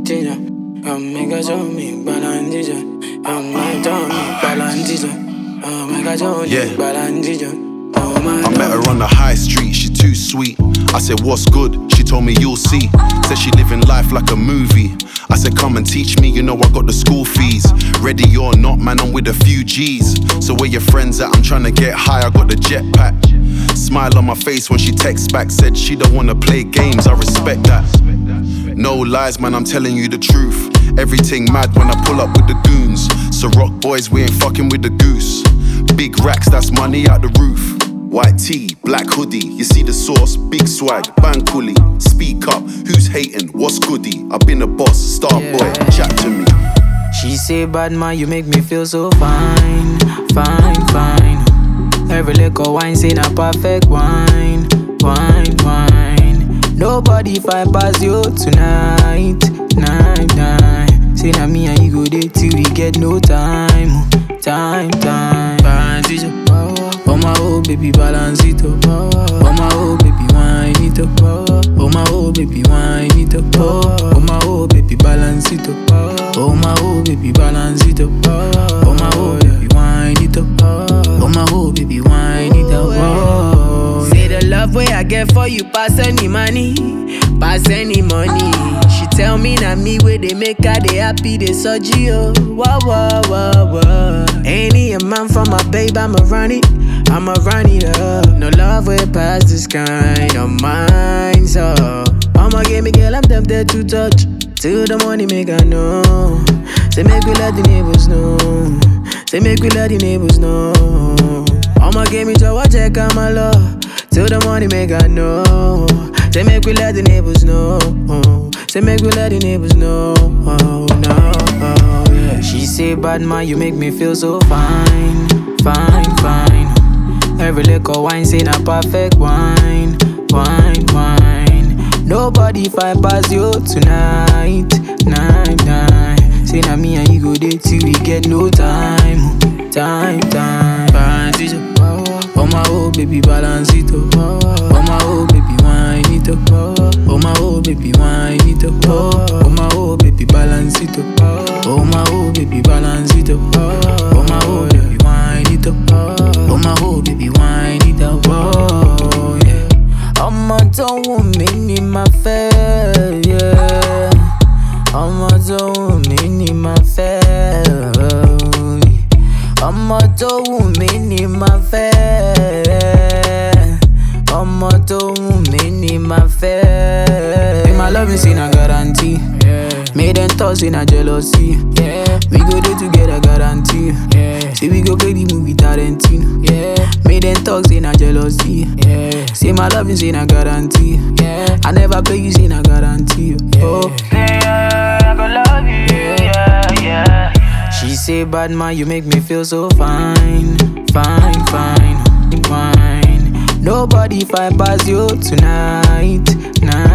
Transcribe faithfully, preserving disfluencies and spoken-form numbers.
teacher. Um, make a show me balance teacher. Um, my tongue balance teacher. Um, make a show me balance teacher. I met her on the high street, she too sweet. I said, what's good? She told me you'll see. Said she living life like a movie. I said, come and teach me, you know I got the school fees. Ready or not, man, I'm with a few G's. So where your friends at? I'm trying to get high, I got the jetpack. Smile on my face when she texts back. Said she don't wanna play games, I respect that. No lies, man, I'm telling you the truth. Everything mad when I pull up with the goons. So rock boys, we ain't fucking with the goose. Big racks, that's money out the roof. White tee, black hoodie, you see the sauce, big swag, bang coolie. Speak up, who's hating, what's goodie? I've been a boss, star yeah. boy, chat to me. She say, bad man, you make me feel so fine, fine, fine. Every liquor wine say na perfect wine, wine, wine. Nobody fight past you tonight, night, night. Say na me and you go there till we get no time, time, time. Balance it up, oh my oh baby, balance it up. Oh my oh baby, wine it up. Oh my oh baby, wine it up. Oh my oh baby, balance it up. Oh my oh baby, balance it up. Oh my oh baby, wine it up. Oh my oh baby, wine it up. Oh, say the love way I get for you pass any money, pass any money. She tell me na me where they make her they happy they surgery oh. Whoa whoa whoa whoa. Any a man for my babe I'ma run it, I'ma run it up. No love way past this kind of mine so I'ma give me girl I'm tempted to touch till the money make I know. Say make we let the neighbors know. Say make we let the neighbors know. I'ma give me to watch check on my love till the money make I know. Say make we let the neighbors know. Say make we let the neighbors know. Oh no, oh, yeah. She say bad man you make me feel so fine, fine, fine. Every liquor wine say na perfect wine, wine, wine. Nobody fight past you tonight, night, night. Say na me and you go there till we get no time, time, time. Balance it up, oh my oh baby, balance it up. Oh my oh baby, wine it up. Oh my oh baby, wine it up. Oh my oh baby, balance it up. Oh my oh baby, balance it up. Oh my oh baby, wine it up. Oh my oh baby, wine it up. Oh yeah. I'm a don't woman in my face, yeah. I'm a don't woman in my face. I'm a don't woman in my face. I'm a don't woman in my face. In my love is in a guarantee. Yeah. Made them toss in a jealousy. Yeah. We go there together guarantee. Yeah. Say we go play the movie Tarantino. Yeah. Made them talks in a jealousy. Yeah. Say my love is in a guarantee. Yeah. I never play you in a guarantee. Yeah. Oh. Yeah, I go love you. Yeah, yeah. She say bad man you make me feel so fine, fine, fine, fine. Nobody fight past you tonight, night.